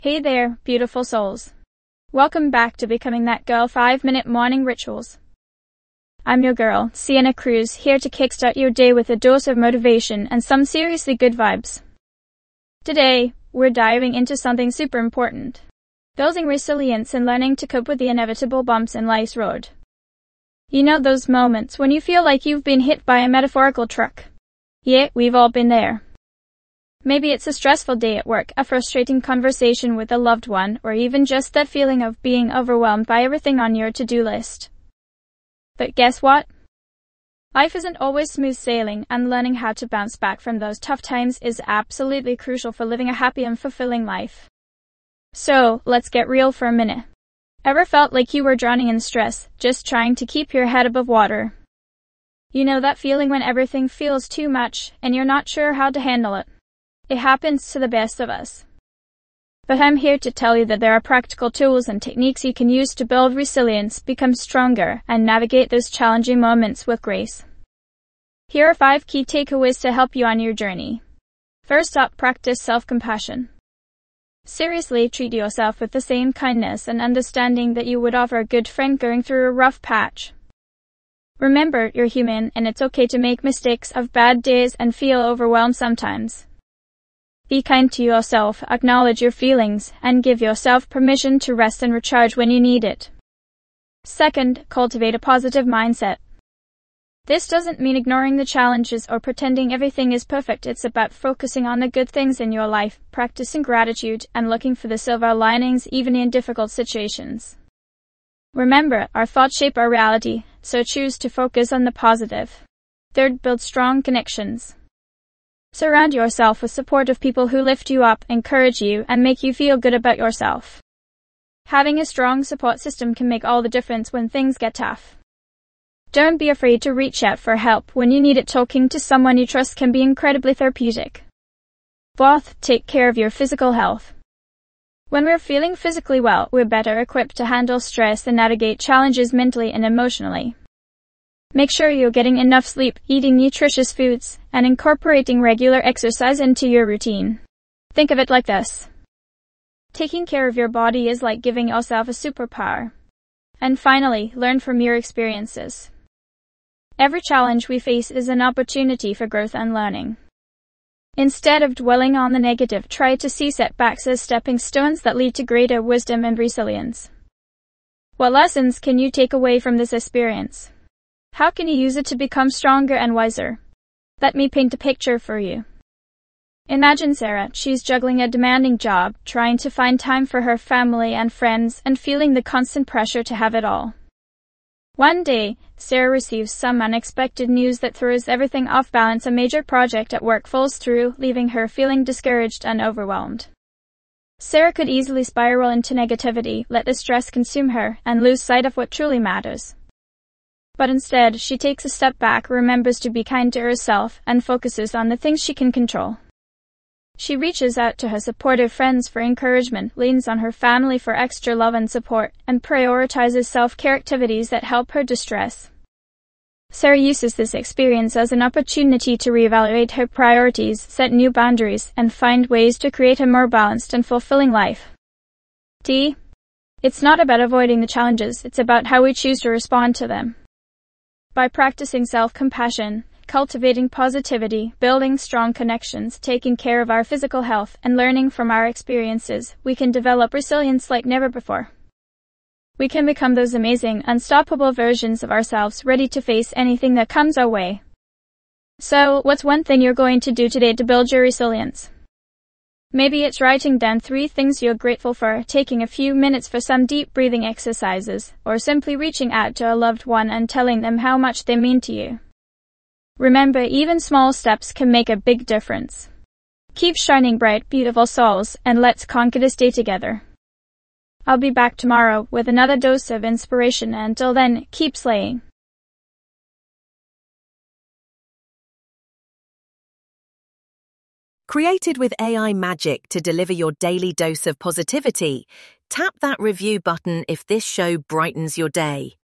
Hey there, beautiful souls. Welcome back to Becoming That Girl 5-Minute Morning Rituals. I'm your girl, Sienna Cruz, here to kickstart your day with a dose of motivation and some seriously good vibes. Today, we're diving into something super important. Building resilience and learning to cope with the inevitable bumps in life's road. You know those moments when you feel like you've been hit by a metaphorical truck? Yeah, we've all been there. Maybe it's a stressful day at work, a frustrating conversation with a loved one, or even just that feeling of being overwhelmed by everything on your to-do list. But guess what? Life isn't always smooth sailing, and learning how to bounce back from those tough times is absolutely crucial for living a happy and fulfilling life. So, let's get real for a minute. Ever felt like you were drowning in stress, just trying to keep your head above water? You know that feeling when everything feels too much, and you're not sure how to handle it? It happens to the best of us. But I'm here to tell you that there are practical tools and techniques you can use to build resilience, become stronger, and navigate those challenging moments with grace. Here are 5 key takeaways to help you on your journey. First up, practice self-compassion. Seriously, treat yourself with the same kindness and understanding that you would offer a good friend going through a rough patch. Remember, you're human, and it's okay to make mistakes, have bad days, and feel overwhelmed sometimes. Be kind to yourself, acknowledge your feelings, and give yourself permission to rest and recharge when you need it. Second, cultivate a positive mindset. This doesn't mean ignoring the challenges or pretending everything is perfect. It's about focusing on the good things in your life, practicing gratitude, and looking for the silver linings even in difficult situations. Remember, our thoughts shape our reality, so choose to focus on the positive. Third, build strong connections. Surround yourself with supportive people who lift you up, encourage you, and make you feel good about yourself. Having a strong support system can make all the difference when things get tough. Don't be afraid to reach out for help when you need it. Talking to someone you trust can be incredibly therapeutic. Fourth, take care of your physical health. When we're feeling physically well, we're better equipped to handle stress and navigate challenges mentally and emotionally. Make sure you're getting enough sleep, eating nutritious foods, and incorporating regular exercise into your routine. Think of it like this. Taking care of your body is like giving yourself a superpower. And finally, learn from your experiences. Every challenge we face is an opportunity for growth and learning. Instead of dwelling on the negative, try to see setbacks as stepping stones that lead to greater wisdom and resilience. What lessons can you take away from this experience? How can you use it to become stronger and wiser? Let me paint a picture for you. Imagine Sarah. She's juggling a demanding job, trying to find time for her family and friends, and feeling the constant pressure to have it all. One day, Sarah receives some unexpected news that throws everything off balance. A major project at work falls through, leaving her feeling discouraged and overwhelmed. Sarah could easily spiral into negativity, let the stress consume her, and lose sight of what truly matters. But instead, she takes a step back, remembers to be kind to herself, and focuses on the things she can control. She reaches out to her supportive friends for encouragement, leans on her family for extra love and support, and prioritizes self-care activities that help her de-stress. Sarah uses this experience as an opportunity to reevaluate her priorities, set new boundaries, and find ways to create a more balanced and fulfilling life. It's not about avoiding the challenges, it's about how we choose to respond to them. By practicing self-compassion, cultivating positivity, building strong connections, taking care of our physical health, and learning from our experiences, we can develop resilience like never before. We can become those amazing, unstoppable versions of ourselves, ready to face anything that comes our way. So, what's one thing you're going to do today to build your resilience? Maybe it's writing down 3 things you're grateful for, taking a few minutes for some deep breathing exercises, or simply reaching out to a loved one and telling them how much they mean to you. Remember, even small steps can make a big difference. Keep shining bright, beautiful souls, and let's conquer this day together. I'll be back tomorrow with another dose of inspiration. Until then, keep slaying. Created with AI magic to deliver your daily dose of positivity, tap that review button if this show brightens your day.